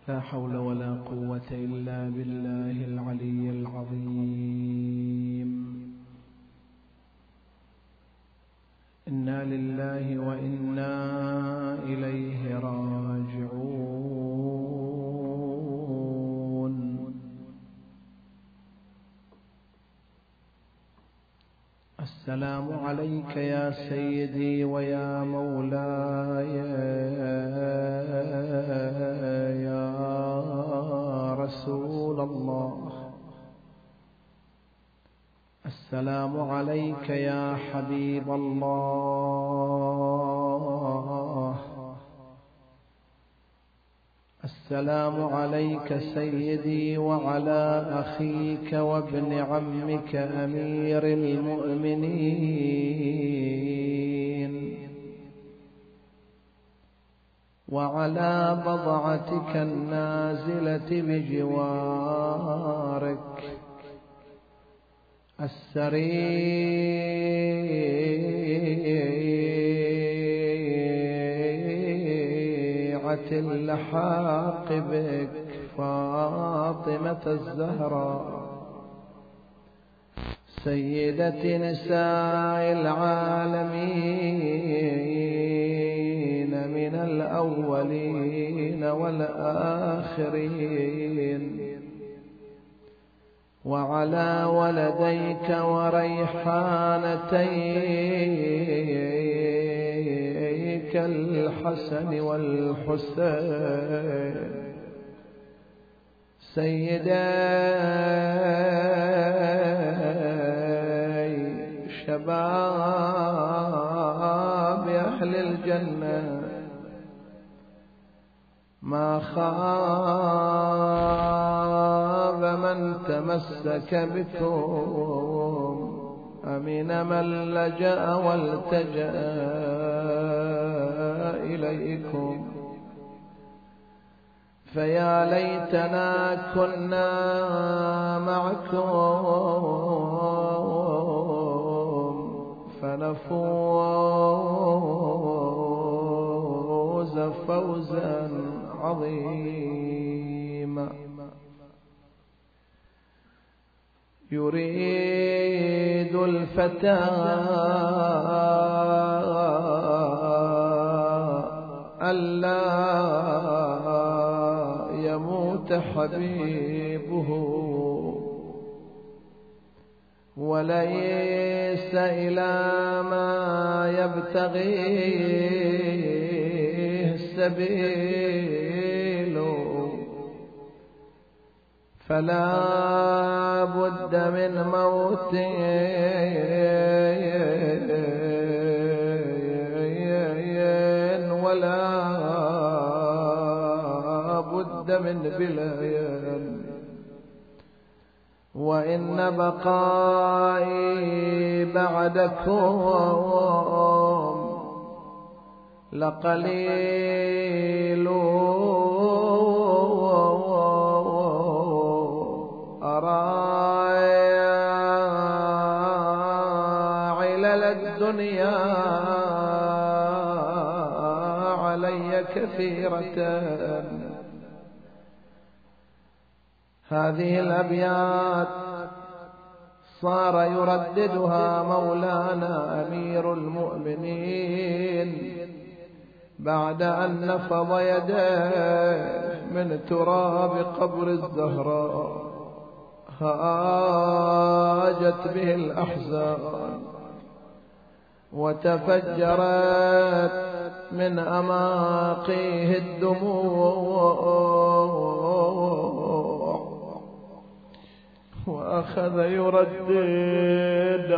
لا حول ولا قوة إلا بالله العلي العظيم. إنا لله وإنا إليه راجعون. السلام عليك يا سيدي ويا مولاي يا رسول الله. السلام عليك يا حبيب الله. السلام عليك سيدي وعلى أخيك وابن عمك أمير المؤمنين وعلى بضعتك النازلة بجوارك السريعة اللحاق بك فاطمة الزهراء سيدة نساء العالمين من الأولين والآخرين وعلى ولديك وريحانتيك الحسن والحسين سيدي شباب أهل الجنة ما خاب من تمسك بكم أمن من لجأ والتجأ إليكم فيا ليتنا كنا معكم فنفوز فوزا عظيما. يريد الفتى ألا يموت حبيبه وليس إلى ما يبتغيه سبيل فلا بد من موت ولا بد من بلايا وإن بقائي بعدكم لقليل أرى علل الدنيا علي كثيرة. هذه الأبيات صار يرددها مولانا أمير المؤمنين بعد أن نفض يديه من تراب قبر الزهراء هاجت به الأحزان وتفجرت من أماقيه الدموع وأخذ يردد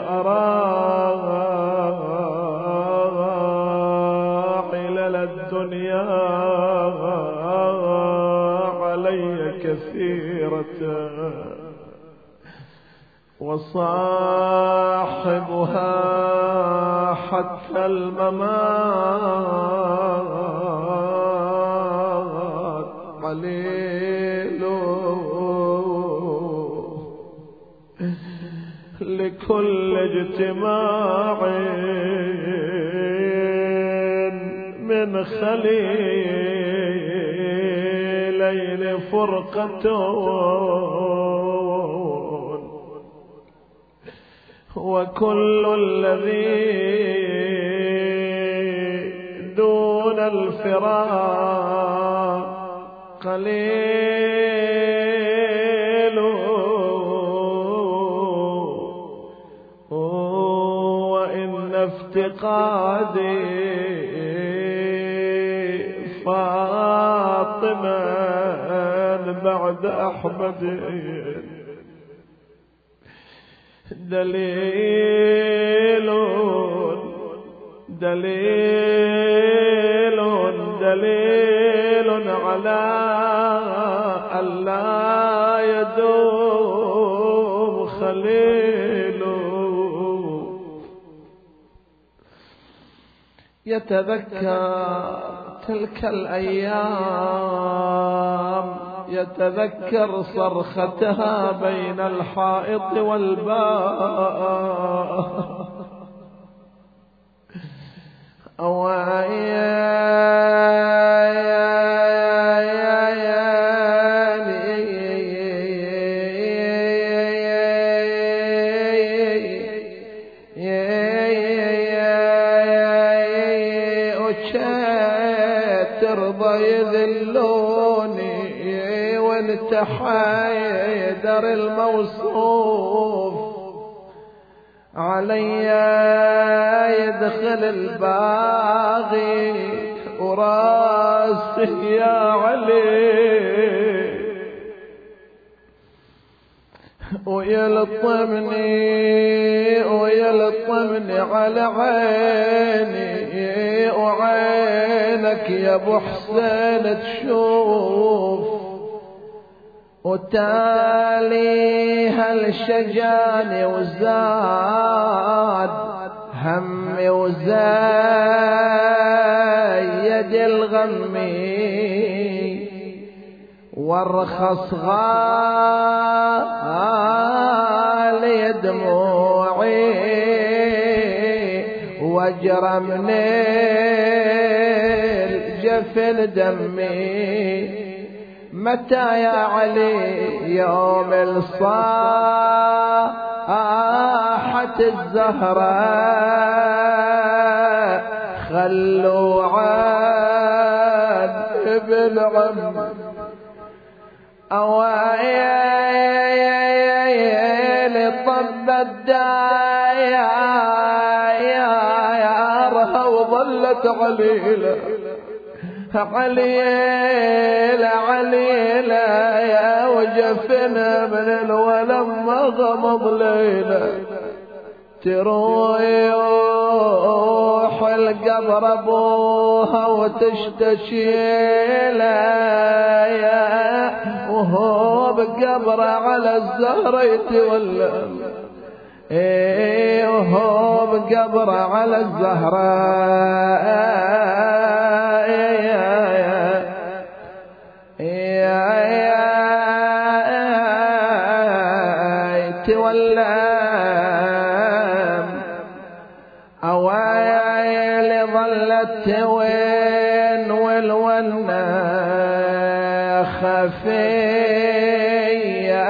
أراحل الدنيا علي كثيرة وصاحبها حتى الممات قليل لكل اجتماع من خليلين الليل فرقة وكل الذي دون الفراق قليل وإن افتقادي فاطمة بعد أحمد دليل دليل دليل على ألا يدوم خليل. يتذكر تلك الأيام، يتذكر صرختها بين الحائط والباب. ترضى يذلوني وانت حيدر الموصوف علي يدخل الباغي وراسه يا علي ويلطمني على عيني وعينك يا ابو حسين تشوف وتاليها الشجاني وزاد همي وزايد الغمي وارخص غالي دموعي واجرى من الجفن دمي. متى يا علي يوم الصاحة الزهراء خلوا عاد ابن عم أوائل طب الدايارها وظلت عليلة عليلة عليلة يا وجفنا من الولم غمض ليلة تروح القبر ابوها وتشتشيله وهو بقبر على الزهر يتولم وهو بقبر على الزهراء تولم أوائل ظلت وين والونة خفية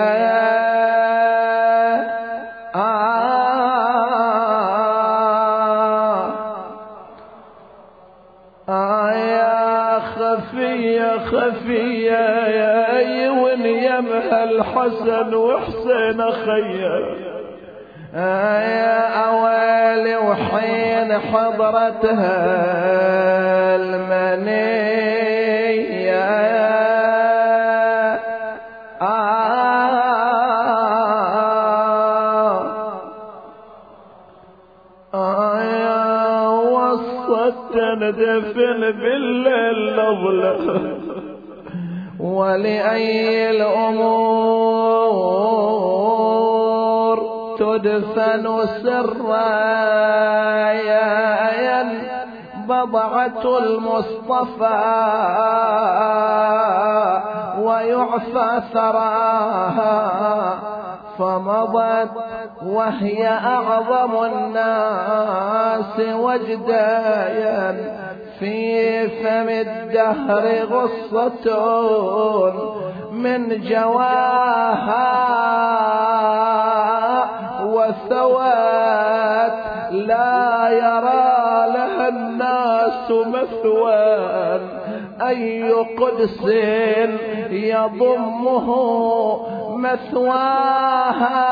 يا خفية خفية يا ون يمها الحسن وحسين خيّا يا أوالي وحين حضرتها المنية وصت ندفن بالليل نظلة ولأي الأمور تدفن سرايا بضعة المصطفى ويعفى ثراها فمضت وهي أعظم الناس وجدايا في فم الدهر غصة من جواها وثوات لا يرى لها الناس مثوى. أي قدس يضمه مثواها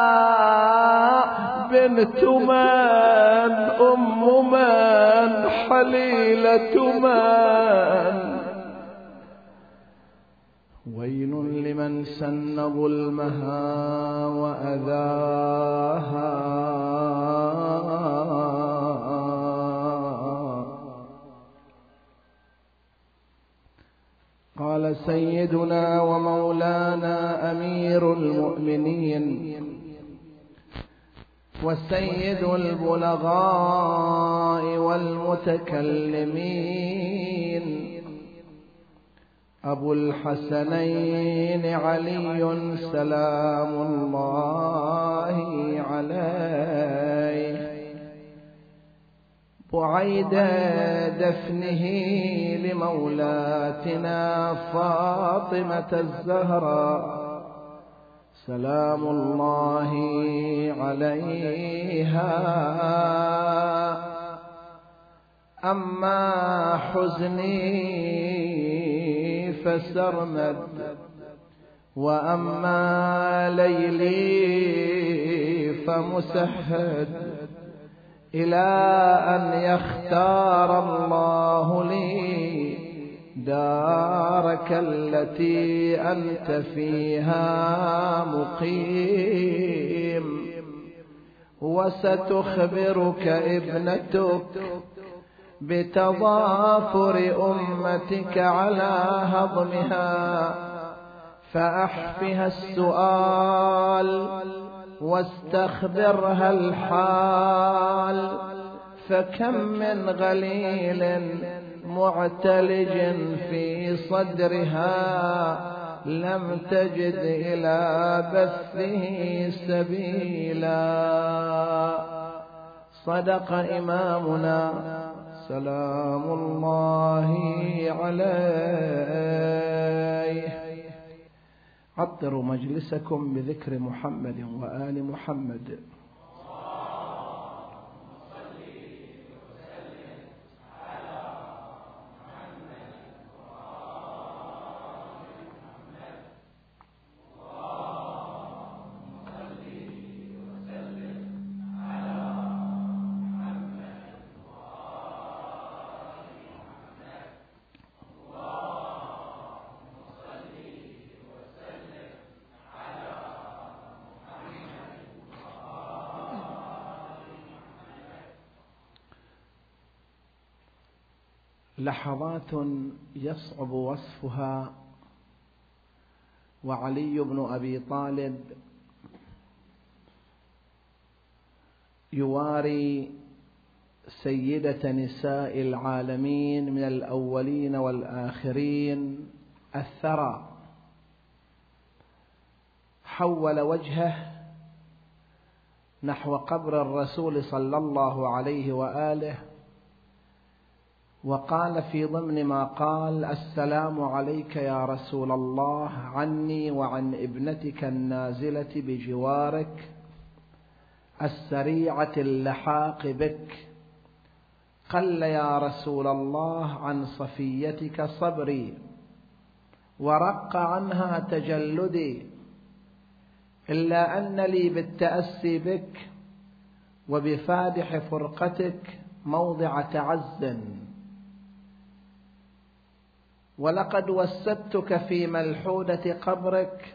بنت من أم من حليلة من. ويل لمن سن ظلمها وأذاها قال سيدنا ومولانا أمير المؤمنين وسيد البلغاء والمتكلمين أبو الحسنين علي سلام الله عليه بعيد دفنه لمولاتنا فاطمة الزهراء سلام الله عليها. أما حزني فسرمد وأما ليلي فمسهد إلى أن يختار الله لي دارك التي أنت فيها مقيم. وستخبرك ابنتك بتضافر أمتك على هضمها فأحفها السؤال واستخبرها الحال. فكم من غليل معتلج في صدرها لم تجد إلى بثه سبيلا. صدق إمامنا سلام الله عليه. عطروا مجلسكم بذكر محمد وآل محمد. لحظات يصعب وصفها وعلي بن أبي طالب يواري سيدة نساء العالمين من الأولين والآخرين الثرى. حول وجهه نحو قبر الرسول صلى الله عليه وآله وقال في ضمن ما قال: السلام عليك يا رسول الله عني وعن ابنتك النازلة بجوارك السريعة اللحاق بك. قل يا رسول الله عن صفيتك صبري ورق عنها تجلدي، إلا أن لي بالتأسي بك وبفادح فرقتك موضع تعز، ولقد وسدتك في ملحودة قبرك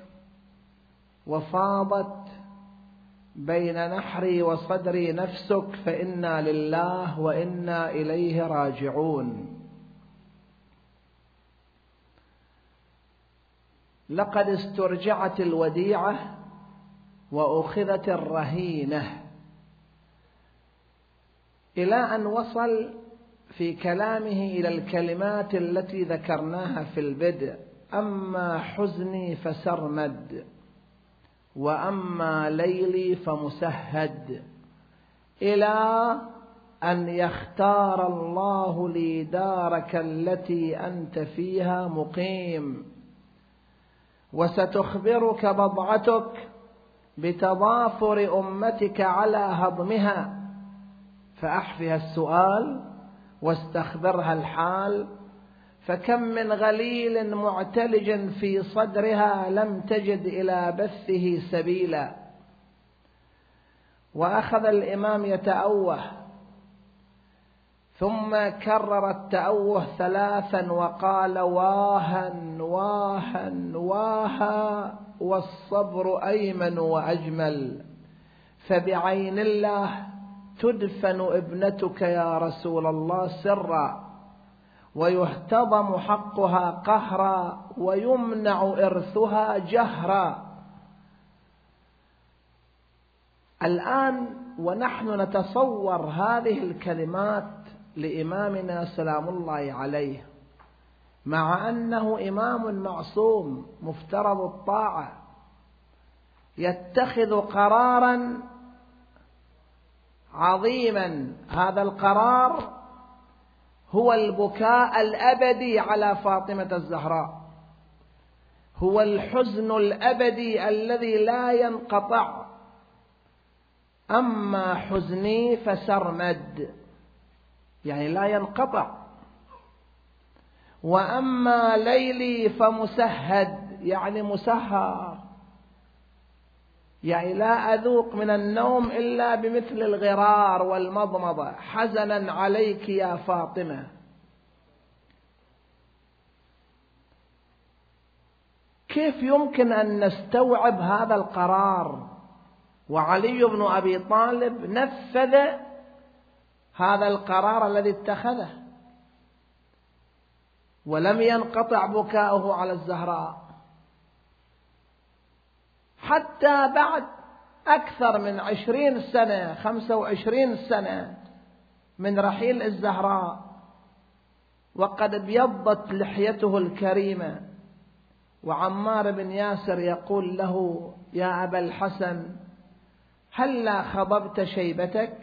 وفاضت بين نحري وصدري نفسك، فإنا لله وإنا إليه راجعون. لقد استرجعت الوديعة وأخذت الرهينة، إلى أن وصل في كلامه إلى الكلمات التي ذكرناها في البدء: أما حزني فسرمد وأما ليلي فمسهد، إلى أن يختار الله لي دارك التي أنت فيها مقيم، وستخبرك بضعتك بتضافر أمتك على هضمها، فأحفها السؤال واستخبرها الحال، فكم من غليل معتلج في صدرها لم تجد إلى بثه سبيلا. وأخذ الإمام يتأوه، ثم كرر التأوه 3 وقال: واها واها واها والصبر أيمن وأجمل، فبعين الله تدفن ابنتك يا رسول الله سرا، ويهتضم حقها قهرا، ويمنع إرثها جهرا. الآن ونحن نتصور هذه الكلمات لإمامنا سلام الله عليه، مع أنه إمام معصوم مفترض الطاعة، يتخذ قرارا عظيما. هذا القرار هو البكاء الأبدي على فاطمة الزهراء، هو الحزن الأبدي الذي لا ينقطع. أما حزني فسرمد، يعني لا ينقطع، وأما ليلي فمسهد، يعني مسهر، يعني لا أذوق من النوم إلا بمثل الغرار والمضمضة حزنا عليك يا فاطمة. كيف يمكن أن نستوعب هذا القرار؟ وعلي بن أبي طالب نفذ هذا القرار الذي اتخذه، ولم ينقطع بكاؤه على الزهراء حتى بعد أكثر من 20 سنة 25 سنة من رحيل الزهراء، وقد ابيضت لحيته الكريمة، وعمار بن ياسر يقول له: يا أبا الحسن هلا خضبت شيبتك؟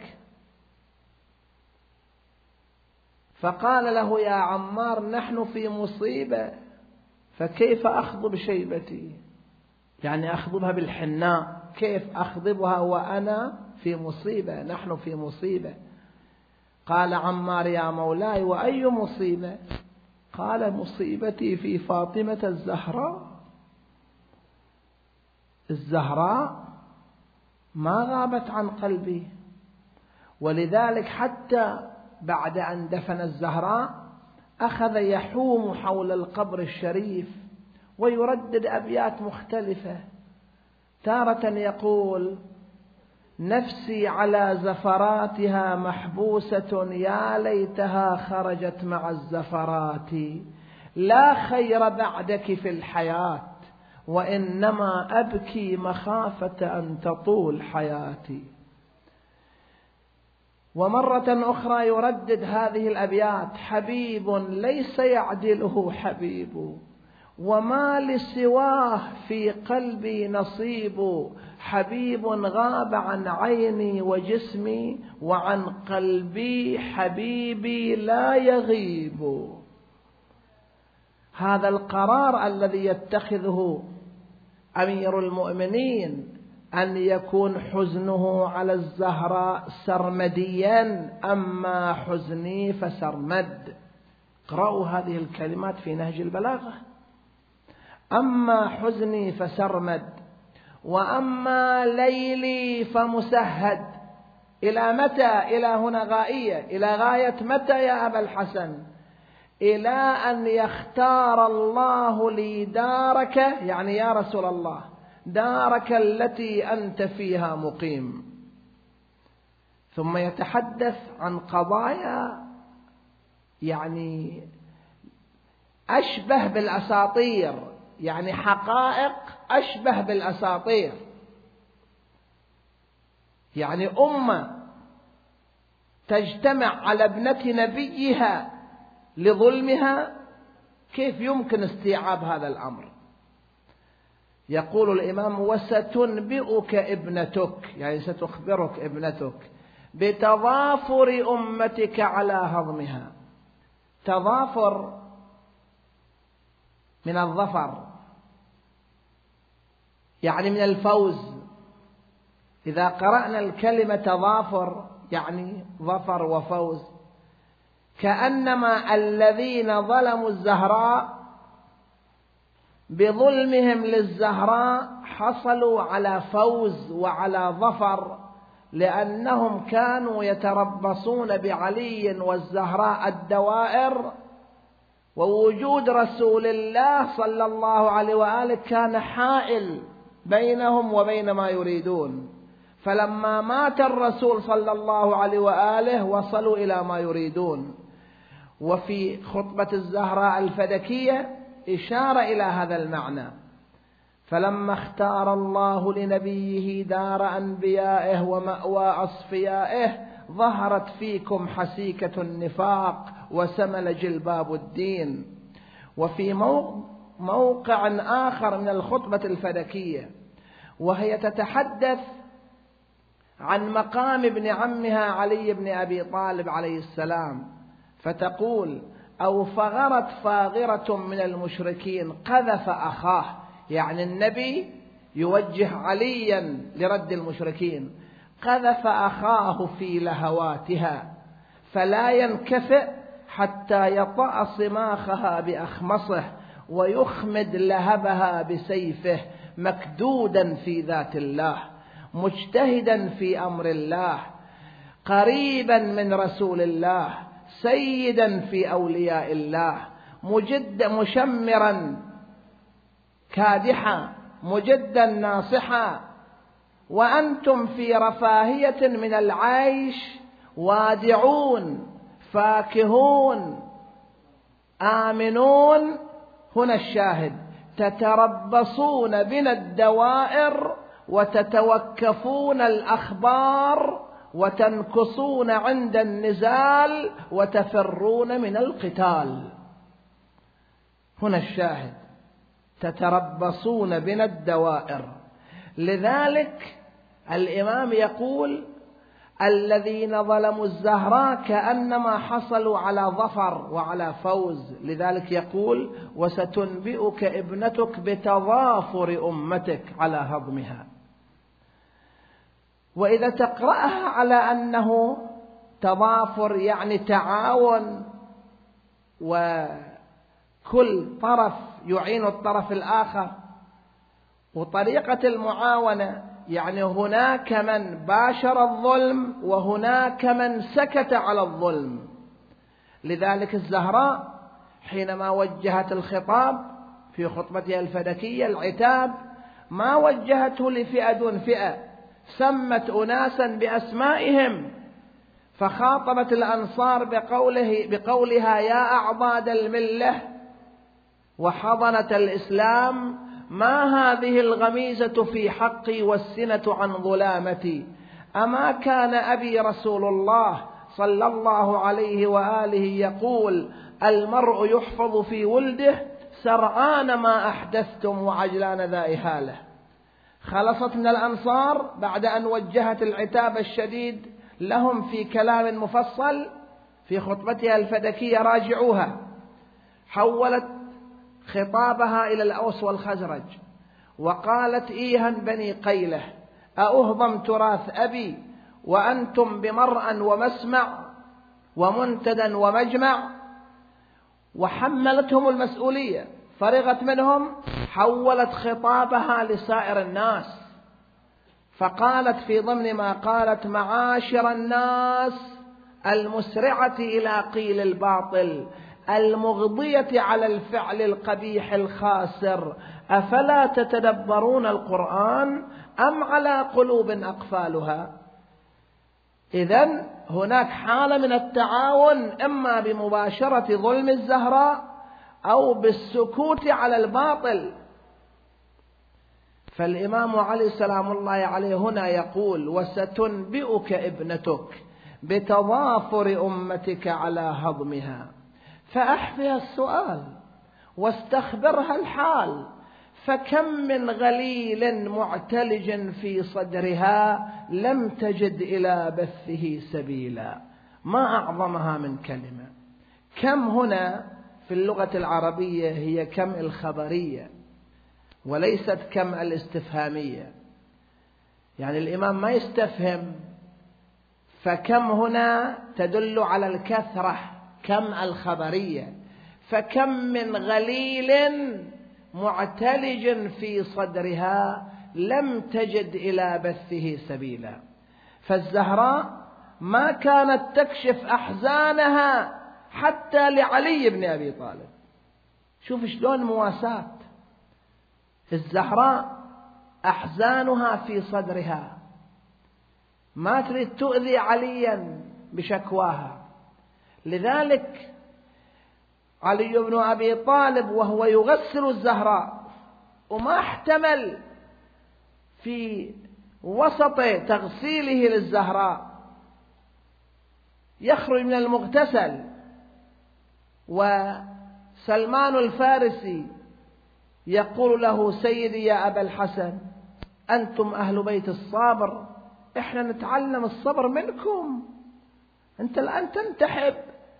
فقال له: يا عمار نحن في مصيبة، فكيف أخضب شيبتي؟ يعني أخضبها بالحناء، كيف أخضبها وأنا في مصيبة؟ نحن في مصيبة. قال عمار: يا مولاي وأي مصيبة؟ قال: مصيبتي في فاطمة الزهراء. الزهراء ما غابت عن قلبي، ولذلك حتى بعد أن دفن الزهراء أخذ يحوم حول القبر الشريف ويردد أبيات مختلفة. تارة يقول: نفسي على زفراتها محبوسة، يا ليتها خرجت مع الزفرات، لا خير بعدك في الحياة، وإنما أبكي مخافة أن تطول حياتي. ومرة أخرى يردد هذه الأبيات: حبيب ليس يعدله حبيب، وما لسواه في قلبي نصيب، حبيب غاب عن عيني وجسمي، وعن قلبي حبيبي لا يغيب. هذا القرار الذي يتخذه أمير المؤمنين أن يكون حزنه على الزهراء سرمديا، أما حزني فسرمد. اقرأوا هذه الكلمات في نهج البلاغة: أما حزني فسرمد، وأما ليلي فمسهد. إلى متى؟ إلى هنا غائية، إلى غاية متى يا أبا الحسن؟ إلى أن يختار الله لي دارك، يعني يا رسول الله دارك التي أنت فيها مقيم. ثم يتحدث عن قضايا يعني أشبه بالأساطير، يعني حقائق أشبه بالأساطير. يعني أمة تجتمع على ابنة نبيها لظلمها، كيف يمكن استيعاب هذا الأمر؟ يقول الإمام: وستنبئك ابنتك، يعني ستخبرك ابنتك بتضافر أمتك على هضمها. تضافر من الظفر، يعني من الفوز. إذا قرأنا الكلمة تضافر يعني ظفر وفوز، كأنما الذين ظلموا الزهراء بظلمهم للزهراء حصلوا على فوز وعلى ظفر، لأنهم كانوا يتربصون بعلي والزهراء الدوائر، ووجود رسول الله صلى الله عليه وآله كان حائل بينهم وبين ما يريدون. فلما مات الرسول صلى الله عليه وآله وصلوا إلى ما يريدون. وفي خطبة الزهراء الفدكية إشارة إلى هذا المعنى: فلما اختار الله لنبيه دار أنبيائه ومأوى أصفيائه ظهرت فيكم حسيكة النفاق وسمل جلباب الدين. وفي موقع آخر من الخطبة الفدكية وهي تتحدث عن مقام ابن عمها علي بن أبي طالب عليه السلام، فتقول: أو فغرت فاغرة من المشركين قذف أخاه، يعني النبي يوجه عليا لرد المشركين، قذف أخاه في لهواتها فلا ينكفئ حتى يطأ صماخها بأخمصه ويخمد لهبها بسيفه، مكدودا في ذات الله، مجتهدا في أمر الله، قريبا من رسول الله، سيدا في أولياء الله، مشمرا كادحا، مجدا ناصحا، وأنتم في رفاهية من العيش وادعون فاكهون آمنون. هنا الشاهد: تتربصون بنا الدوائر وتتوكفون الأخبار وتنكصون عند النزال وتفرون من القتال. هنا الشاهد: تتربصون بنا الدوائر. لذلك الإمام يقول: الذين ظلموا الزهراء كأنما حصلوا على ظفر وعلى فوز. لذلك يقول: وستنبئك ابنتك بتضافر أمتك على هضمها. وإذا تقرأها على أنه تضافر يعني تعاون، وكل طرف يعين الطرف الآخر، وطريقة المعاونة يعني هناك من باشر الظلم وهناك من سكت على الظلم. لذلك الزهراء حينما وجهت الخطاب في خطبتها الفدكية العتاب ما وجهته لفئة دون فئة، سمت أناسا بأسمائهم، فخاطبت الأنصار بقولها: يا أعضاد الملة وحضنة الإسلام، ما هذه الغميزة في حقي والسنة عن ظلامتي؟ أما كان أبي رسول الله صلى الله عليه وآله يقول: المرء يحفظ في ولده سرعان ما أحدثتم وعجلان ذا إهالة. خلصت من الأنصار بعد أن وجهت العتاب الشديد لهم في كلام مفصل في خطبتها الفدكية، راجعوها. حولت خطابها إلى الأوس والخزرج وقالت: إيها بني قيلة، أأهضم تراث أبي وأنتم بمرأى ومسمع ومنتدى ومجمع؟ وحملتهم المسؤولية، فرغت منهم، حولت خطابها لسائر الناس، فقالت في ضمن ما قالت: معاشر الناس المسرعة إلى قيل الباطل، المغضية على الفعل القبيح الخاسر، أفلا تتدبرون القرآن أم على قلوب أقفالها؟ إذن هناك حالة من التعاون، إما بمباشرة ظلم الزهراء أو بالسكوت على الباطل. فالإمام علي سلام الله عليه هنا يقول: وستنبئك ابنتك بتضافر أمتك على هضمها، فأحفها السؤال واستخبرها الحال، فكم من غليل معتلج في صدرها لم تجد إلى بثه سبيلا. ما أعظمها من كلمة. كم هنا في اللغة العربية هي كم الخبرية وليست كم الاستفهامية. يعني الإمام ما يستفهم، فكم هنا تدل على الكثرة، كم الخبرية. فكم من غليل معتلج في صدرها لم تجد إلى بثه سبيلا. فالزهراء ما كانت تكشف أحزانها حتى لعلي بن أبي طالب. شوف شلون مواساة. الزهراء أحزانها في صدرها، ما تريد تؤذي عليا بشكواها. لذلك علي بن أبي طالب وهو يغسل الزهراء وما احتمل في وسط تغسيله للزهراء يخرج من المغتسل، وسلمان الفارسي يقول له: سيدي يا أبا الحسن، أنتم أهل بيت الصابر، إحنا نتعلم الصبر منكم، أنت الآن تنتحب.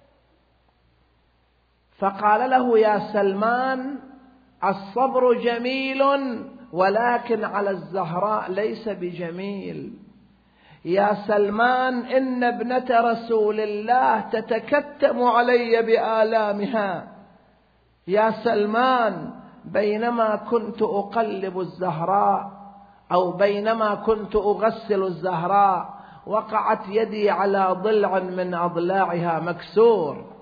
فقال له: يا سلمان، الصبر جميل ولكن على الزهراء ليس بجميل. يا سلمان، إن ابنة رسول الله تتكتم علي بآلامها. يا سلمان، بينما كنت أقلب الزهراء أو بينما كنت أغسل الزهراء وقعت يدي على ضلع من أضلاعها مكسور.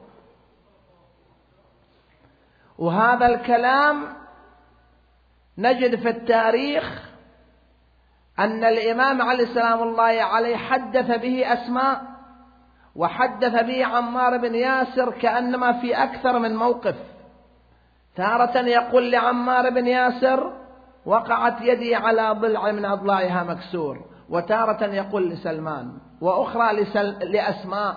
وهذا الكلام نجد في التاريخ أن الإمام علي سلام الله عليه حدث به أسماء، وحدث به عمار بن ياسر كأنما في أكثر من موقف. تارة يقول لعمار بن ياسر: وقعت يدي على ضلع من أضلاعها مكسور، وتارة يقول لسلمان، وأخرى لأسماء.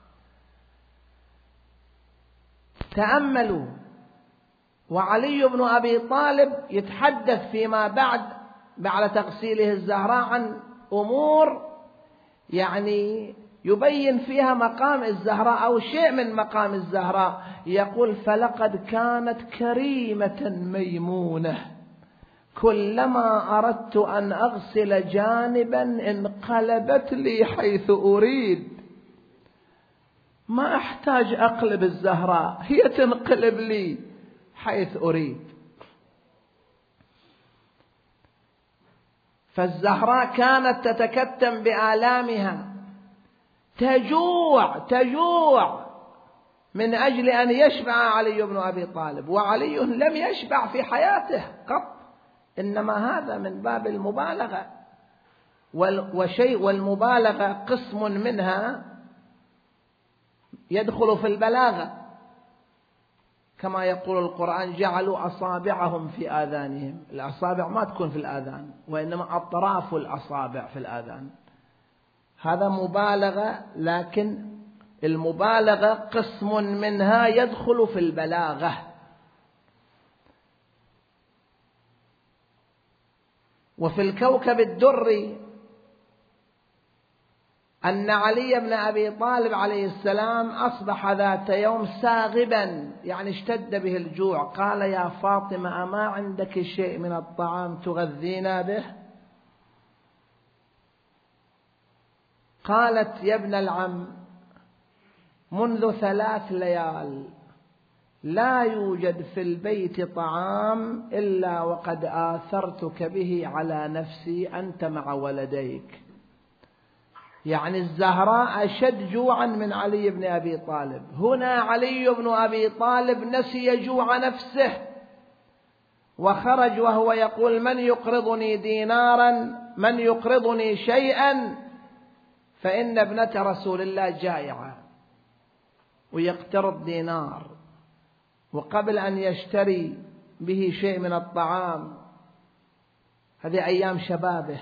تأملوا. وعلي بن أبي طالب يتحدث فيما بعد تغسيله الزهراء عن أمور يعني يبين فيها مقام الزهراء أو شيء من مقام الزهراء. يقول: فلقد كانت كريمة ميمونة، كلما أردت أن أغسل جانبا انقلبت لي حيث أريد. ما أحتاج أقلب الزهراء، هي تنقلب لي حيث أريد. فالزهراء كانت تتكتم بآلامها، تجوع من أجل أن يشبع علي بن أبي طالب، وعلي لم يشبع في حياته قط، إنما هذا من باب المبالغة، والمبالغة قسم منها يدخل في البلاغة، كما يقول القرآن: جعلوا أصابعهم في آذانهم. الأصابع ما تكون في الآذان، وإنما أطراف الأصابع في الآذان. هذا مبالغة، لكن المبالغة قسم منها يدخل في البلاغة. وفي الكوكب الدري أن علي بن أبي طالب عليه السلام أصبح ذات يوم ساغبا، يعني اشتد به الجوع. قال: يا فاطمة، أما عندك شيء من الطعام تغذينا به؟ قالت: يا ابن العم، منذ 3 ليال لا يوجد في البيت طعام إلا وقد آثرتك به على نفسي أنت مع ولديك. يعني الزهراء أشد جوعا من علي بن أبي طالب. هنا علي بن أبي طالب نسي جوع نفسه وخرج وهو يقول: من يقرضني دينارا، من يقرضني شيئا، فإن ابنة رسول الله جائعة. ويقترض دينار، وقبل أن يشتري به شيء من الطعام، هذه أيام شبابه.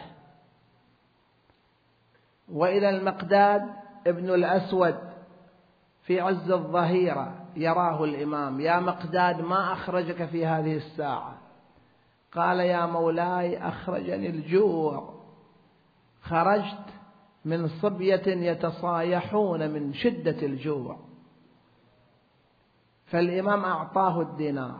وإلى المقداد ابن الأسود في عز الظهيرة يراه الإمام: يا مقداد، ما أخرجك في هذه الساعة؟ قال يا مولاي أخرجني الجوع، خرجت من صبية يتصايحون من شدة الجوع. فالإمام أعطاه الدينار،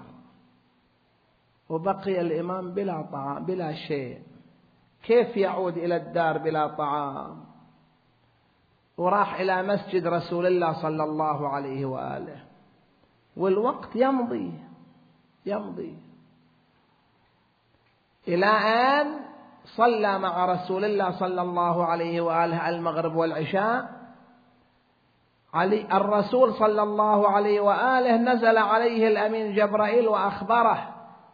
وبقي الإمام بلا طعام بلا شيء. كيف يعود إلى الدار بلا طعام؟ وراح إلى مسجد رسول الله صلى الله عليه وآله، والوقت يمضي إلى أن صلى مع رسول الله صلى الله عليه وآله المغرب والعشاء. الرسول صلى الله عليه وآله نزل عليه الأمين جبرائيل وأخبره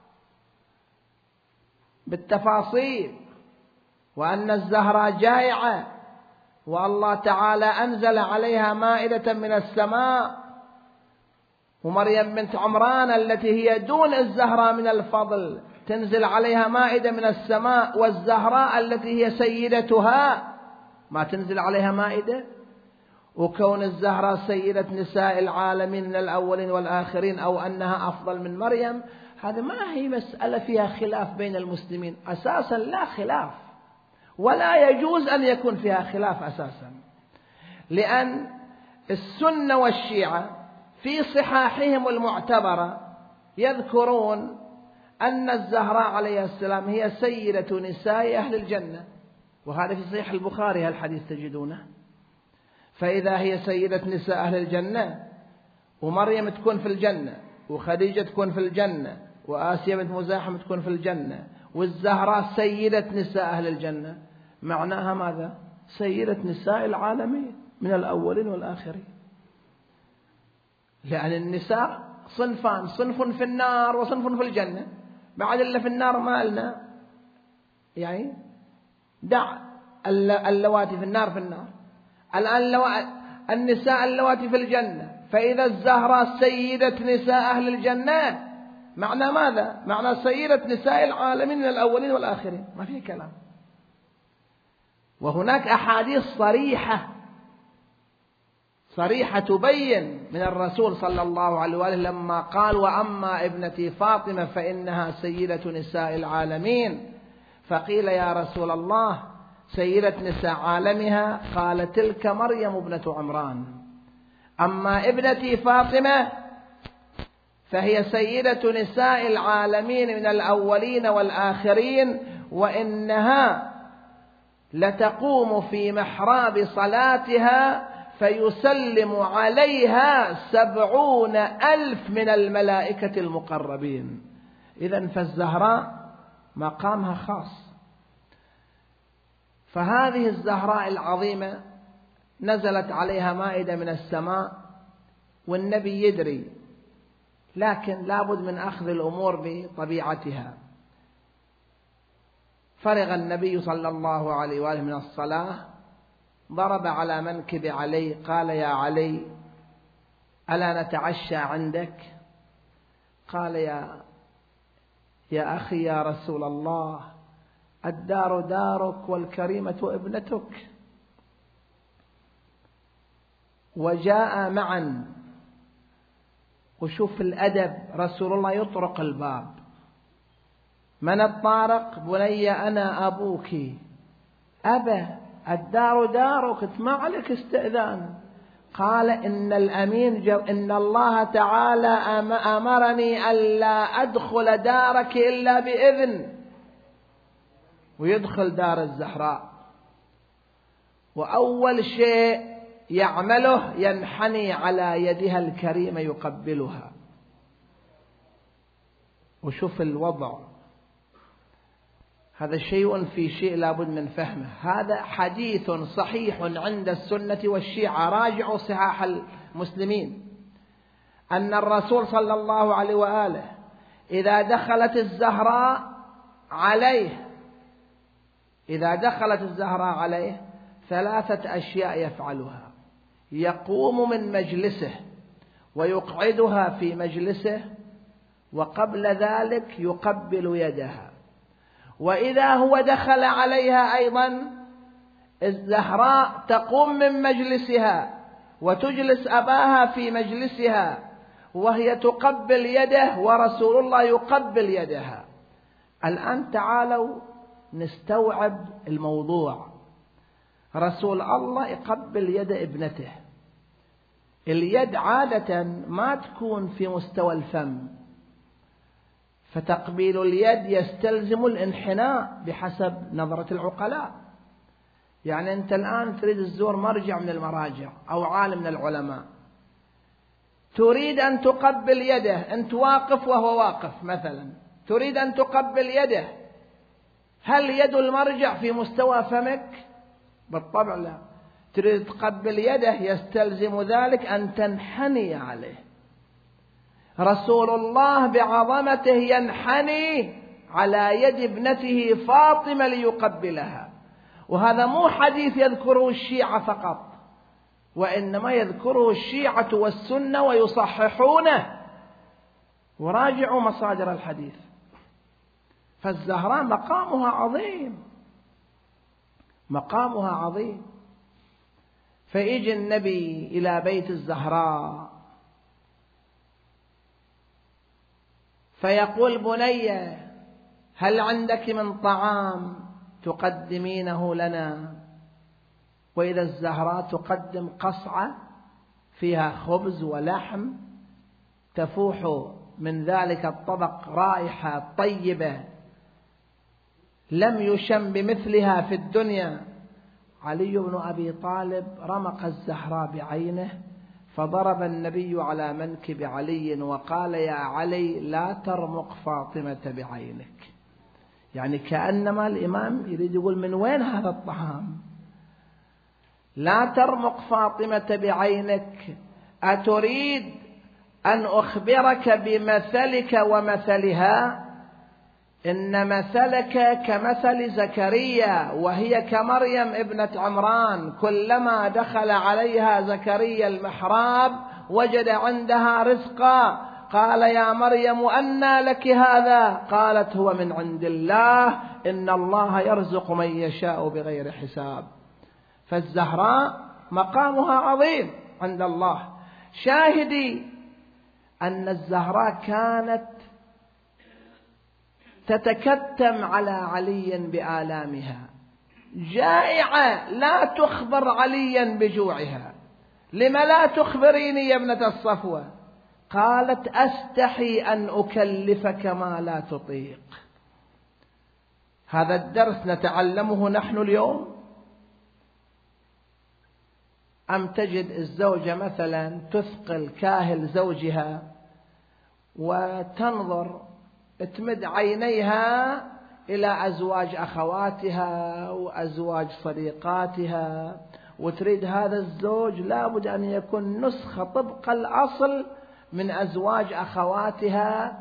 بالتفاصيل، وأن الزهراء جائعة، والله تعالى أنزل عليها مائدة من السماء، ومريم بنت عمران التي هي دون الزهراء من الفضل تنزل عليها مائدة من السماء، والزهراء التي هي سيدتها ما تنزل عليها مائدة. وكون الزهراء سيدة نساء العالمين من الأولين والآخرين، أو أنها أفضل من مريم، هذا ما هي مسألة فيها خلاف بين المسلمين أساسا، لا خلاف، ولا يجوز أن يكون فيها خلاف أساسا، لأن السنة والشيعة في صحاحهم المعتبرة يذكرون أن الزهراء عليه السلام هي سيدة نساء أهل الجنة، وهذا في صحيح البخاري الحديث تجدونه. فإذا هي سيدة نساء أهل الجنة، ومريم تكون في الجنة، وخديجة تكون في الجنة، وآسيا بنت مزاحم تكون في الجنة، والزهراء سيدة نساء أهل الجنة، معناها ماذا؟ سيدة نساء العالمين من الأولين والآخرين. لأن النساء صنفان، صنف في النار وصنف في الجنة. بعد اللي في النار ما لنا، يعني دع اللواتي في النار في النار. الآن النساء اللواتي في الجنة، فإذا الزهراء سيدة نساء أهل الجنة، معنى ماذا؟ معنى سيدة نساء العالمين من الأولين والآخرين، ما فيه كلام. وهناك أحاديث صريحة تبين من الرسول صلى الله عليه وآله لما قال وأما ابنتي فاطمة فإنها سيدة نساء العالمين، فقيل يا رسول الله سيدة نساء عالمها؟ قال تلك مريم ابنة عمران، أما ابنتي فاطمة فهي سيدة نساء العالمين من الأولين والآخرين، وإنها لتقوم في محراب صلاتها فيسلم عليها 70,000 من الملائكة المقربين. إذن فالزهراء مقامها خاص. فهذه الزهراء العظيمة نزلت عليها مائدة من السماء، والنبي يدري، لكن لابد من أخذ الأمور بطبيعتها. فرغ النبي صلى الله عليه وآله من الصلاة، ضرب على منكب علي، قال يا علي ألا نتعشى عندك؟ قال يا أخي يا رسول الله، الدار دارك والكريمة ابنتك. وجاء معا. وشوف الأدب، رسول الله يطرق الباب، من الطارق؟ بني أنا أبوك. أبى، الدار دارك، ما عليك استئذان. قال إن الأمين إن الله تعالى أمرني ألا أدخل دارك إلا بإذن. ويدخل دار الزهراء، وأول شيء يعمله ينحني على يدها الكريمة يقبلها. وشوف الوضع، هذا شيء في شيء لابد من فهمه. هذا حديث صحيح عند السنة والشيعة، راجعوا صحاح المسلمين، أن الرسول صلى الله عليه وآله إذا دخلت الزهراء عليه 3 أشياء يفعلها: يقوم من مجلسه ويقعدها في مجلسه، وقبل ذلك يقبل يدها. وإذا هو دخل عليها أيضا الزهراء تقوم من مجلسها وتجلس أباها في مجلسها، وهي تقبل يده ورسول الله يقبل يدها. الآن تعالوا نستوعب الموضوع. رسول الله يقبل يد ابنته. اليد عادة ما تكون في مستوى الفم، فتقبيل اليد يستلزم الانحناء بحسب نظرة العقلاء. يعني أنت الآن تريد تزور مرجع من المراجع أو عالم من العلماء، تريد أن تقبل يده، أنت واقف وهو واقف مثلا، تريد أن تقبل يده، هل يد المرجع في مستوى فمك؟ بالطبع لا. تريد تقبل يده يستلزم ذلك أن تنحني عليه. رسول الله بعظمته ينحني على يد ابنته فاطمة ليقبلها. وهذا مو حديث يذكره الشيعة فقط، وإنما يذكره الشيعة والسنة ويصححونه، وراجعوا مصادر الحديث. فالزهراء مقامها عظيم، مقامها عظيم. فيجي النبي إلى بيت الزهراء فيقول: بني هل عندك من طعام تقدمينه لنا؟ وإذا الزهراء تقدم قصعة فيها خبز ولحم، تفوح من ذلك الطبق رائحة طيبة لم يشم بمثلها في الدنيا. علي بن أبي طالب رمق الزهراء بعينه، فضرب النبي على منكب علي وقال: يا علي لا ترمق فاطمة بعينك. يعني كأنما الإمام يريد يقول: من وين هذا الطعام؟ لا ترمق فاطمة بعينك، أتريد أن أخبرك بمثلك ومثلها؟ إن مثلك كمثل زكريا وهي كمريم ابنة عمران، كلما دخل عليها زكريا المحراب وجد عندها رزقا، قال: يا مريم أنى لك هذا؟ قالت: هو من عند الله، إن الله يرزق من يشاء بغير حساب. فالزهراء مقامها عظيم عند الله. شاهدي أن الزهراء كانت تتكتم على علي بآلامها، جائعة لا تخبر عليا بجوعها. لم لا تخبريني يا ابنة الصفوة؟ قالت: أستحي أن أكلفك ما لا تطيق. هذا الدرس نتعلمه نحن اليوم. أم تجد الزوجة مثلا تثقل كاهل زوجها وتنظر تمد عينيها إلى أزواج أخواتها وأزواج صديقاتها، وتريد هذا الزوج لابد أن يكون نسخة طبق الأصل من أزواج أخواتها،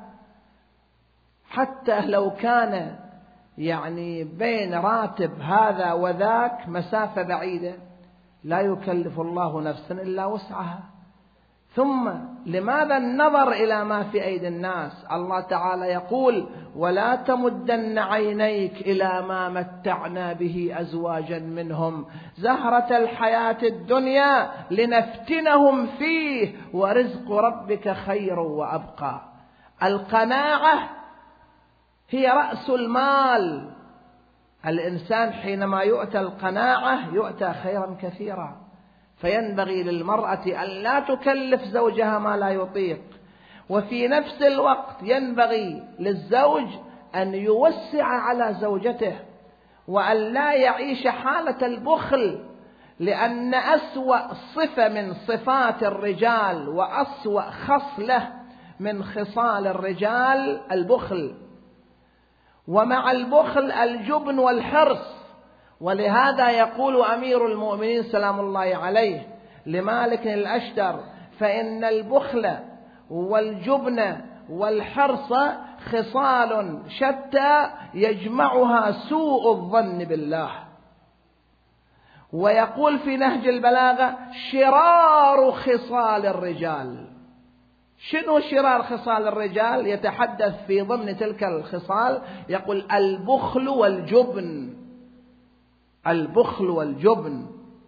حتى لو كان يعني بين راتب هذا وذاك مسافة بعيدة، لا يكلف الله نفسا إلا وسعها. ثم لماذا النظر إلى ما في أيدي الناس؟ الله تعالى يقول: ولا تمدن عينيك إلى ما متعنا به أزواجا منهم زهرة الحياة الدنيا لنفتنهم فيه ورزق ربك خير وأبقى. القناعة هي رأس المال. الإنسان حينما يؤتى القناعة يؤتى خيرا كثيرا. فينبغي للمرأة أن لا تكلف زوجها ما لا يطيق، وفي نفس الوقت ينبغي للزوج أن يوسع على زوجته وأن لا يعيش حالة البخل، لأن أسوأ صفة من صفات الرجال وأسوأ خصلة من خصال الرجال البخل، ومع البخل الجبن والحرص. ولهذا يقول أمير المؤمنين سلام الله عليه لمالك الأشتر: فإن البخل والجبن والحرص خصال شتى يجمعها سوء الظن بالله. ويقول في نهج البلاغة: شرار خصال الرجال. شنو شرار خصال الرجال؟ يتحدث في ضمن تلك الخصال يقول: البخل والجبن. البخل والجبن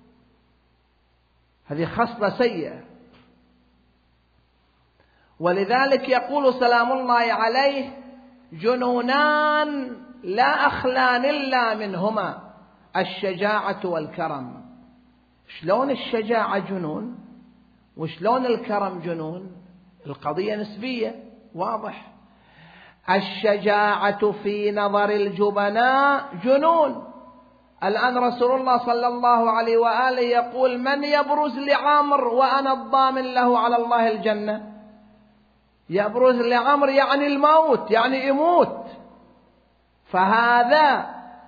هذه خصلة سيئة. ولذلك يقول سلام الله عليه جنونان لا أخلان إلا منهما، الشجاعة والكرم. شلون الشجاعة جنون وشلون الكرم جنون؟ القضية نسبية، واضح. الشجاعة في نظر الجبناء جنون. الآن رسول الله صلى الله عليه وآله يقول: من يبرز لعمر وأنا الضامن له على الله الجنة؟ يبرز لعمر يعني الموت، يعني يموت. فهذا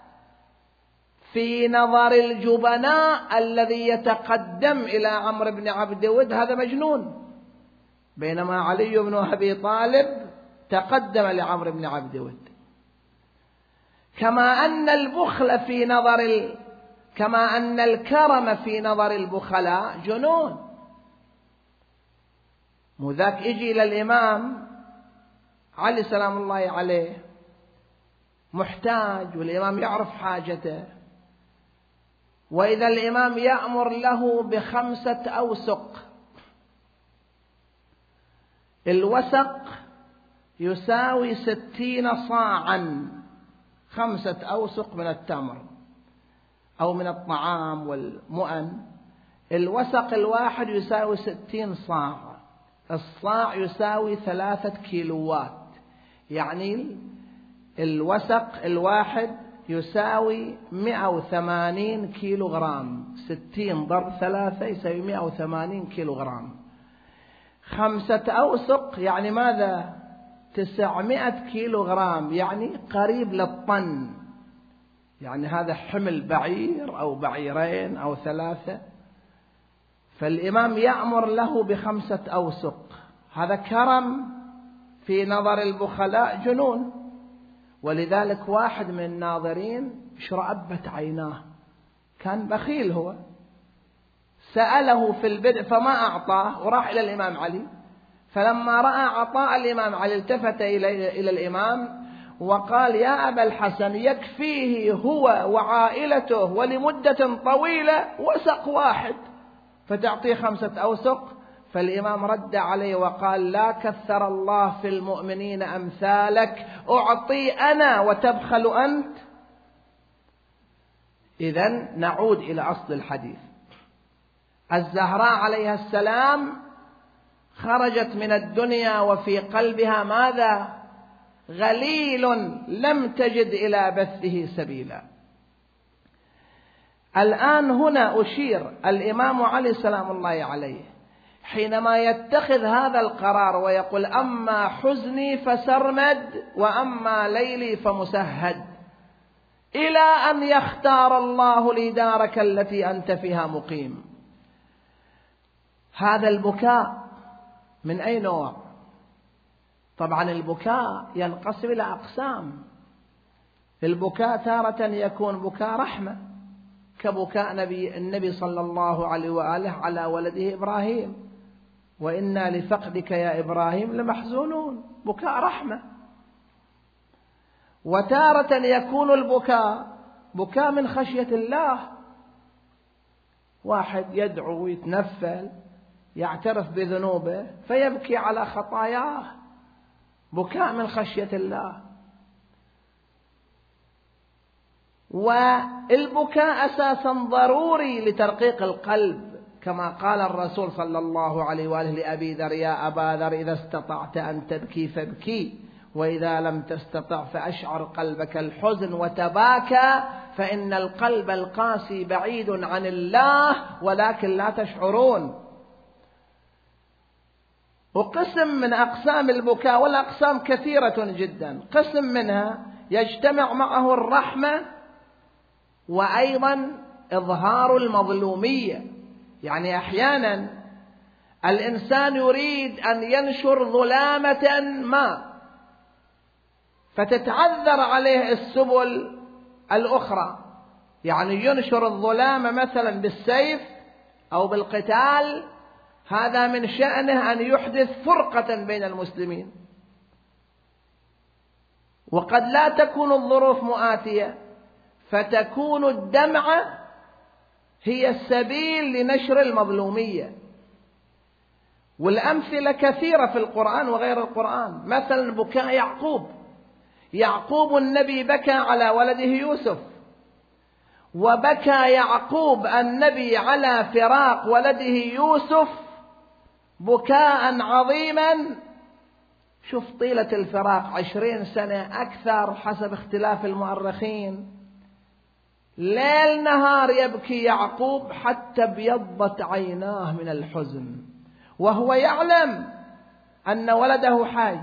في نظر الجبناء الذي يتقدم إلى عمرو بن عبد ود هذا مجنون، بينما علي بن أبي طالب تقدم لعمرو بن عبد ود. كما أن البخل في نظر كما أن الكرم في نظر البخلاء جنون. وذاك يجي إلى الإمام علي سلام الله عليه محتاج، والإمام يعرف حاجته، وإذا الإمام يأمر له ب5 أوسق، الوسق يساوي 60 صاعا، 5 أوسق من التمر أو من الطعام والمؤن، الوسق الواحد يساوي 60 صاع، الصاع يساوي 3 كيلوات، يعني الوسق الواحد يساوي 180 كيلو غرام، 60 ضرب 3 يساوي 180 كيلو غرام. 5 أوسق يعني ماذا؟ 900 كيلو غرام، يعني قريب للطن، يعني هذا حمل بعير أو بعيرين أو 3. فالإمام يأمر له ب5 أوسق، هذا كرم في نظر البخلاء جنون. ولذلك واحد من الناظرين اشرأبت عيناه، كان بخيل هو، سأله في البدء فما أعطاه وراح إلى الإمام علي، فلما رأى عطاء الإمام علي التفت إلى الإمام وقال: يا أبا الحسن، يكفيه هو وعائلته ولمدة طويلة وسق واحد فتعطيه 5 أوسق؟ فالإمام رد عليه وقال: لا كثر الله في المؤمنين أمثالك، أعطي أنا وتبخل أنت. إذن نعود إلى أصل الحديث. الزهراء عليها السلام خرجت من الدنيا وفي قلبها ماذا؟ غليل لم تجد إلى بثه سبيلا. الآن هنا أشير الإمام علي سلام الله عليه حينما يتخذ هذا القرار ويقول: أما حزني فسرمد وأما ليلي فمسهد، إلى أن يختار الله لي دارك التي أنت فيها مقيم. هذا البكاء من أي نوع؟ طبعا البكاء ينقسم إلى أقسام. البكاء تارة يكون بكاء رحمة، كبكاء النبي صلى الله عليه وآله على ولده إبراهيم: وإنا لفقدك يا إبراهيم لمحزونون، بكاء رحمة. وتارة يكون البكاء بكاء من خشية الله، واحد يدعو ويتنفل يعترف بذنوبه فيبكي على خطاياه، بكاء من خشية الله. والبكاء أساسا ضروري لترقيق القلب، كما قال الرسول صلى الله عليه وآله لأبي ذر: يا أبا ذر، إذا استطعت أن تبكي فابكي، وإذا لم تستطع فأشعر قلبك الحزن وتباكى، فإن القلب القاسي بعيد عن الله ولكن لا تشعرون. وقسم من أقسام البكاء، والأقسام كثيرة جدا، قسم منها يجتمع معه الرحمة وأيضا إظهار المظلومية. يعني أحيانا الإنسان يريد أن ينشر ظلامة ما فتتعذر عليه السبل الأخرى، يعني ينشر الظلامة مثلا بالسيف أو بالقتال، هذا من شأنه أن يحدث فرقة بين المسلمين. وقد لا تكون الظروف مؤاتية، فتكون الدمعة هي السبيل لنشر المظلومية. والأمثلة كثيرة في القرآن وغير القرآن. مثلا بكاء يعقوب، يعقوب النبي بكى على ولده يوسف، وبكى يعقوب النبي على فراق ولده يوسف بكاء عظيما. شوف طيلة الفراق 20 سنة أكثر حسب اختلاف المؤرخين. ليل نهار يبكي يعقوب حتى ابيضت عيناه من الحزن، وهو يعلم أن ولده حي،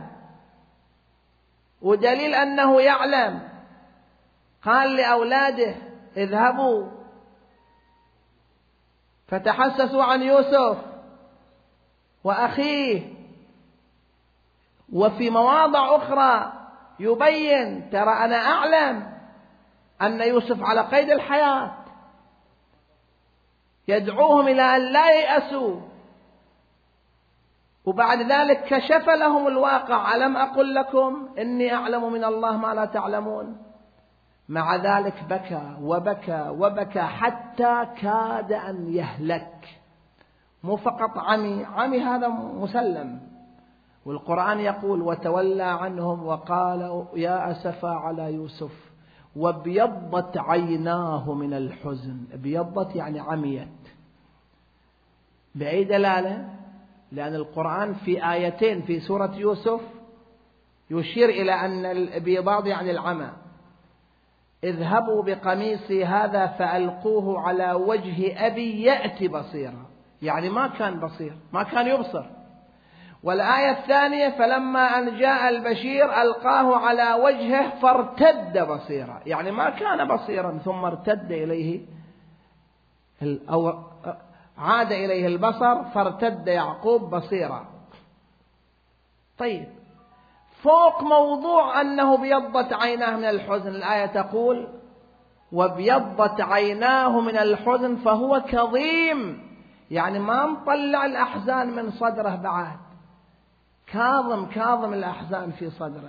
ودليل أنه يعلم قال لأولاده اذهبوا فتحسسوا عن يوسف وأخيه. وفي مواضع أخرى يبين ترى أنا أعلم أن يوسف على قيد الحياة، يدعوهم إلى أن لا ييأسوا، وبعد ذلك كشف لهم الواقع: ألم أقل لكم إني أعلم من الله ما لا تعلمون؟ مع ذلك بكى وبكى وبكى حتى كاد أن يهلك. مو فقط عمي هذا مسلم، والقرآن يقول: وتولى عنهم وقال يا أسفا على يوسف وابيضت عيناه من الحزن. ابيضت يعني عميت. بأي دلالة؟ لأن القرآن في آيتين في سورة يوسف يشير إلى أن الابيضاض يعني العمى. اذهبوا بقميصي هذا فألقوه على وجه أبي يأتي بصيرا، يعني ما كان بصير، ما كان يبصر. والآية الثانية: فلما أن جاء البشير ألقاه على وجهه فارتد بصيرا، يعني ما كان بصيرا ثم ارتد إليه أو عاد إليه البصر فارتد يعقوب بصيرا. طيب، فوق موضوع أنه بيضت عيناه من الحزن، الآية تقول: وبيضت عيناه من الحزن فهو كظيم، يعني ما مطلع الأحزان من صدره بعد، كاظم الأحزان في صدره.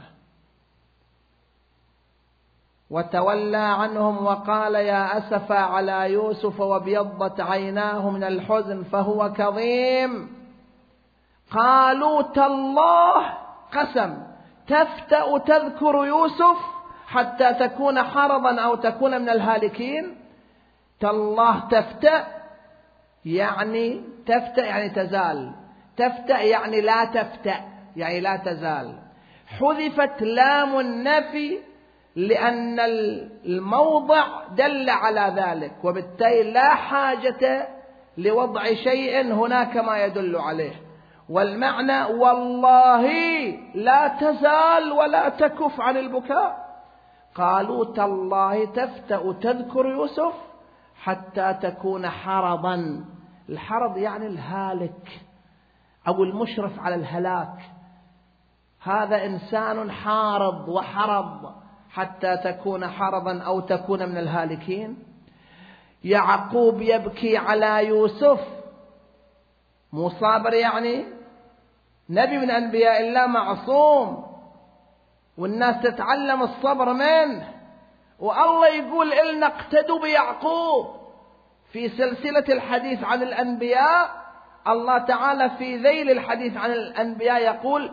وتولى عنهم وقال يا أسفا على يوسف وبيضت عيناه من الحزن فهو كظيم. قالوا تالله، قسم، تفتأ تذكر يوسف حتى تكون حرضا أو تكون من الهالكين. تالله تفتأ يعني تزال، تفتأ يعني لا تفتأ يعني لا تزال. حذفت لام النفي لأن الموضع دل على ذلك، وبالتالي لا حاجة لوضع شيء هناك ما يدل عليه. والمعنى والله لا تزال ولا تكف عن البكاء. قالوا تالله تفتأ تذكر يوسف حتى تكون حرضا. الحرض يعني الهالك أو المشرف على الهلاك. هذا إنسان حارض وحرض حتى تكون حرضا أو تكون من الهالكين. يعقوب يبكي على يوسف، مو صابر، يعني نبي من أنبياء الله معصوم، والناس تتعلم الصبر منه. والله يقول إلنا اقتدوا بيعقوب. في سلسلة الحديث عن الأنبياء الله تعالى في ذيل الحديث عن الأنبياء يقول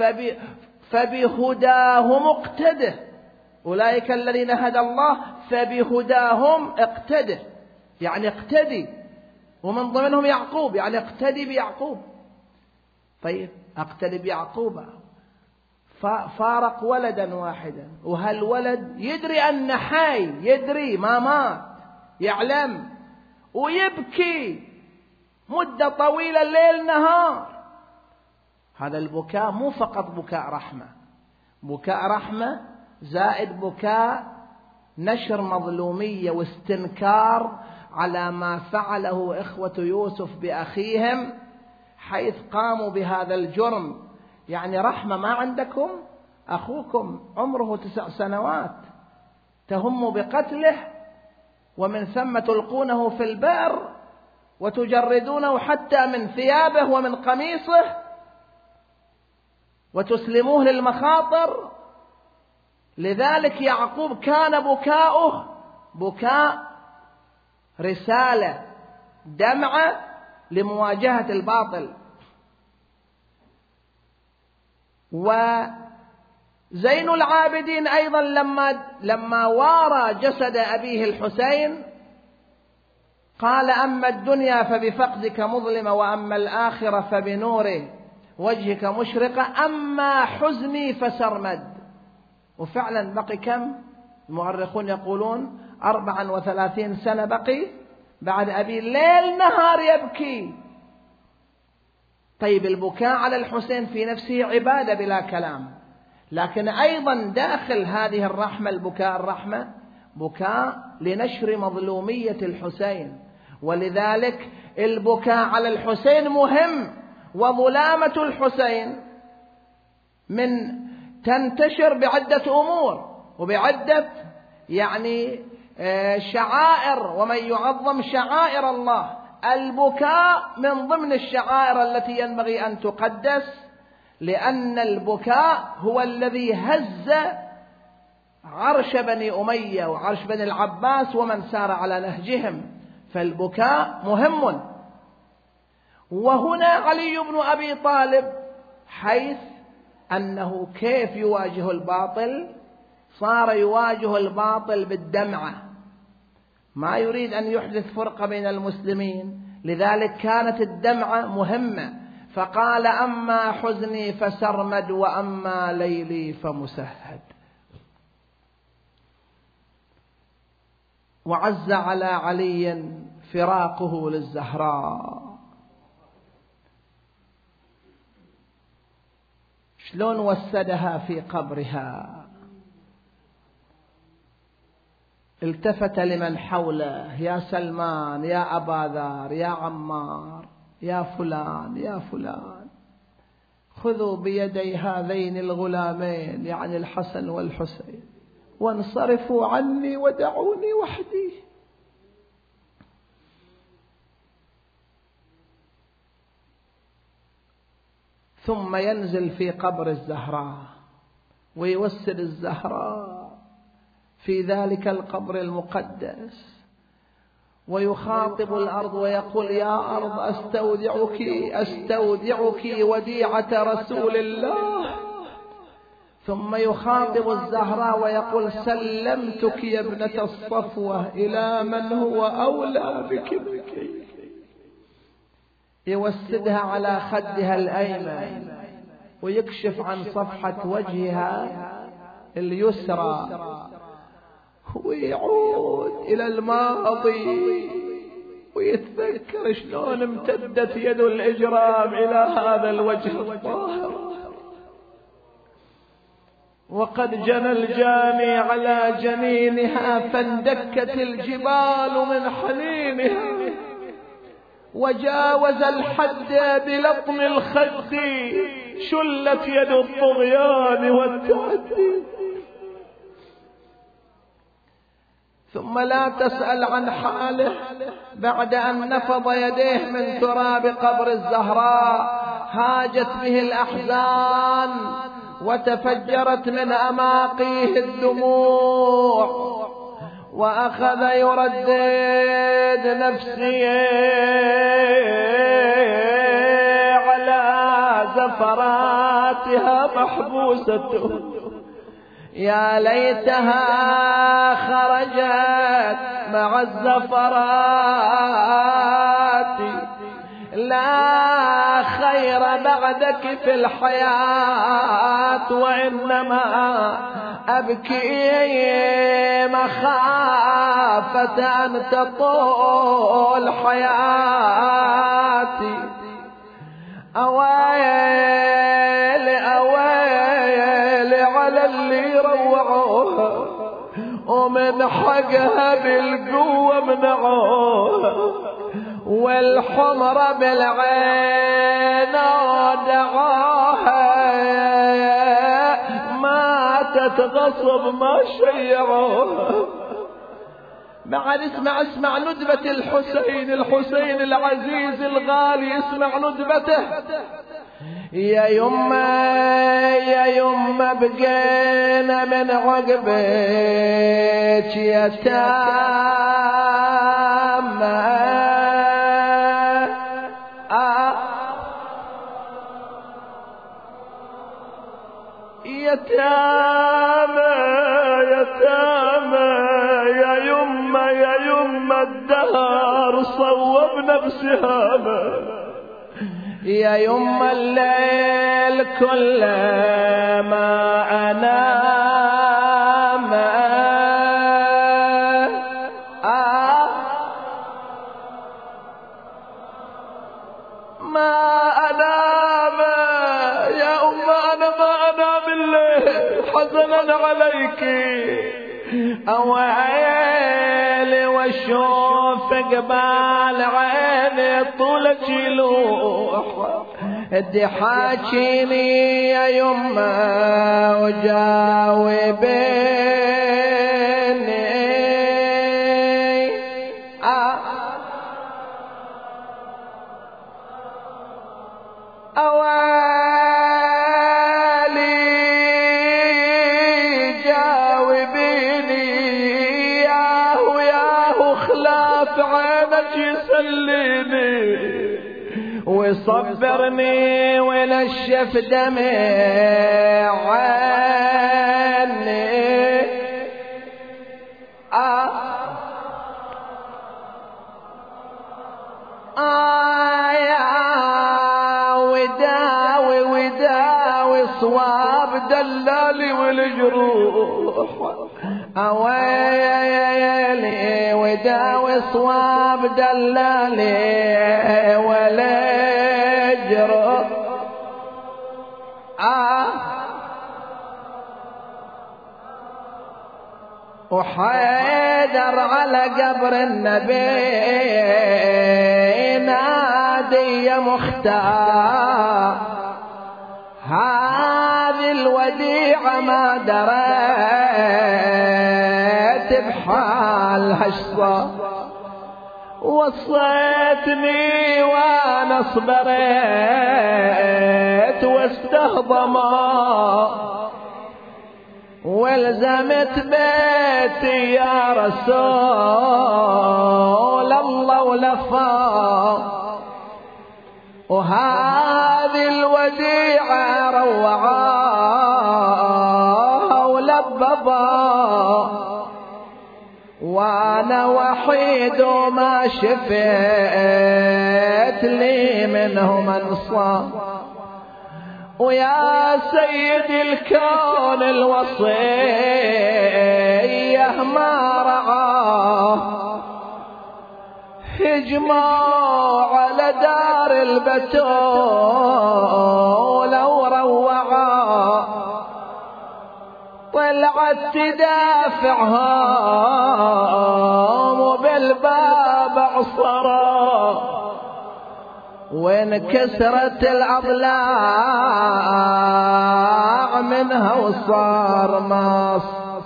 فبهداهم اقتده، أولئك الذين هدى الله فبهداهم اقتده، يعني اقتدي، ومن ضمنهم يعقوب، يعني اقتدي بيعقوب. طيب، اقتدي بيعقوب، فارق ولدا واحدا، وهالولد يدري أن حي، يدري ما مات، يعلم، ويبكي مدة طويلة ليل نهار. هذا البكاء مو فقط بكاء رحمة، بكاء رحمة زائد بكاء نشر مظلومية واستنكار على ما فعله إخوة يوسف بأخيهم حيث قاموا بهذا الجرم. يعني رحمة ما عندكم؟ أخوكم عمره 9 سنوات تهم بقتله، ومن ثم تلقونه في البئر وتجردونه حتى من ثيابه ومن قميصه وتسلموه للمخاطر. لذلك يعقوب كان بكاؤه بكاء رسالة، دمعة لمواجهة الباطل. زين العابدين أيضا لما وارى جسد أبيه الحسين قال: أما الدنيا فبفقدك مظلمة، وأما الآخرة فبنور وجهك مشرقة، أما حزني فسرمد. وفعلا بقي كم؟ المؤرخون يقولون 34 سنة بقي بعد أبي، ليل نهار يبكي. طيب البكاء على الحسين في نفسه عبادة بلا كلام، لكن أيضا داخل هذه الرحمة، البكاء الرحمة، بكاء لنشر مظلومية الحسين. ولذلك البكاء على الحسين مهم. وظلامة الحسين تنتشر بعدة أمور وبعدة شعائر، ومن يعظم شعائر الله. البكاء من ضمن الشعائر التي ينبغي أن تقدس، لأن البكاء هو الذي هز عرش بني أمية وعرش بني العباس ومن سار على نهجهم، فالبكاء مهم. وهنا علي بن أبي طالب، حيث أنه كيف يواجه الباطل، صار يواجه الباطل بالدمعة، ما يريد أن يحدث فرقة بين المسلمين، لذلك كانت الدمعة مهمة. فقال: أما حزني فسرمد، وأما ليلي فمسهد. وعز على علي فراقه للزهراء. شلون وسدها في قبرها، التفت لمن حوله: يا سلمان، يا أبا ذر، يا عمار، يا فلان، يا فلان، خذوا بيدي هذين الغلامين، يعني الحسن والحسين، وانصرفوا عني ودعوني وحدي. ثم ينزل في قبر الزهراء ويوسد الزهراء في ذلك القبر المقدس، ويخاطب الأرض ويقول: يا أرض أستودعك وديعة رسول الله. ثم يخاطب الزهراء ويقول: سلمتك يا ابنة الصفوة إلى من هو أولى بك. يوسدها على خدها الأيمن ويكشف عن صفحة وجهها اليسرى، ويعود إلى الماضي ويتذكر شلون امتدت يد الإجرام إلى هذا الوجه الطاهر، وقد جنى الجاني على جنينها فاندكت الجبال من حنينها، وجاوز الحد بلطم الخد، شلت يد الطغيان والتعدي. ثم لا تسأل عن حاله بعد أن نفض يديه من تراب قبر الزهراء، هاجت به الأحزان وتفجرت من أماقيه الدموع، وأخذ يردد: نفسي على زفراتها محبوسة، يا ليتها خرجت مع الزفرات، لا خير بعدك في الحياة، وإنما أبكي مخافة أن تطول حياتي. أويل أويل على اللي روعوها ومن حقها بالقوة منعوها، والحمر بالعين ودعوها، ماتت غصب ما شيعوها. بعد اسمع ندبة الحسين العزيز الغالي، اسمع ندبته: يا يما بقينا من عقبك يتامى، يتامى يتامى يا يما الدهر صوبنا بسهامه، يا يما الليل كله ما أنام ما أنام يا أنا ما أنام الليل حزنا عليك، أويلي واشوف قبال عيني طولك يلوح، ادي حاجيني يا يما وجاوبيني أوالي جاوبيني ياهو خلاف عينك يسليني ويصبرني ونشف دمع عيني وداوي صواب دلالي والجروح، أويلي وداوي صواب دلالي والجروح، وحيدر على قبر النبي نادي يا مختار، هذه الوديعة ما دريت بحالها شصار، وصيتني وانا صبرت واستهضما والزمت بيتي يا رسول الله ولفا، وهذه الوديعة روعاها ولببا، وانا وحيد وما شفت لي منهم انصار، ويا سيدي الكون الوصية ما رعاه، هجموا على دار البتول وروعا، طلعت تدافعهم وبالباب عصرا، وانكسرت الأضلاع منها وصار مص،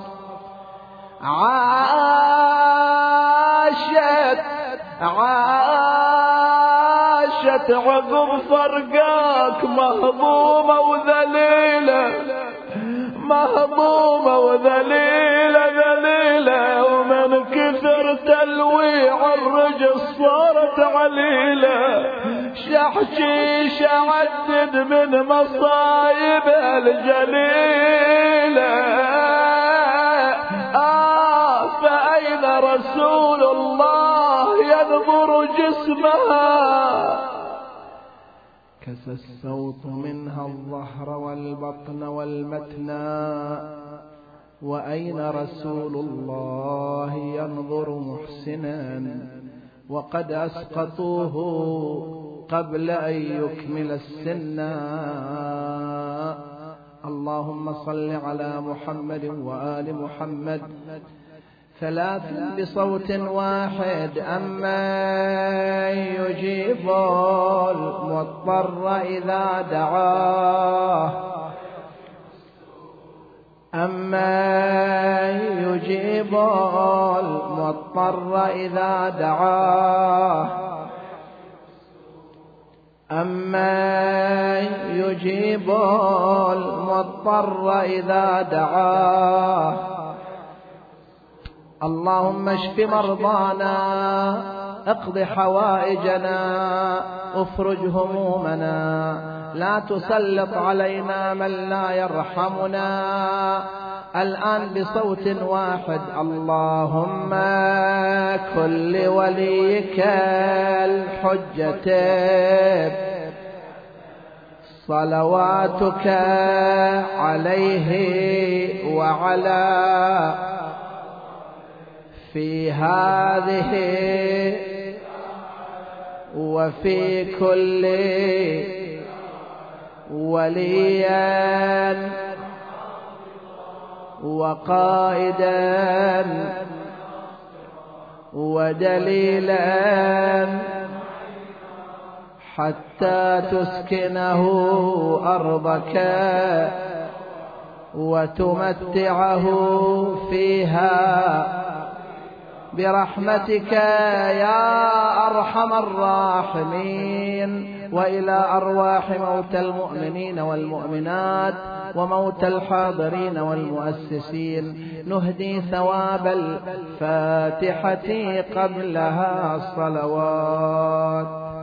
عاشت عقب فرقاك مهضومة وذليلة، مهضومة وذليلة ذليلة، ومن كثر تلويع الرجل صارت عليلة، شحشيش عدد من مصايبها الجليلة، فأين رسول الله ينظر جسمها، كسى الصوت منها الظهر والبطن والمتنى، وأين رسول الله ينظر محسنا، وقد أسقطوه قبل أن يكمل السنا. اللهم صل على محمد وآل محمد ثلاثا بصوت واحد. أما يجيب المضطر إذا دعاه، أما يجيب المضطر إذا دعاه، أما يجيب المضطر إذا دعاه. اللهم اشف مرضانا اقض حوائجنا افرج همومنا لا تسلط علينا من لا يرحمنا. الآن بصوت واحد اللهم كن لوليك الحجة صلواتك عليه وعلى في هذه وفي كل وليا وقائدا ودليلا حتى تسكنه أرضك وتمتعه فيها برحمتك يا أرحم الراحمين. وإلى أرواح موتى المؤمنين والمؤمنات وموتى الحاضرين والمؤسسين نهدي ثواب الفاتحة قبلها الصلوات.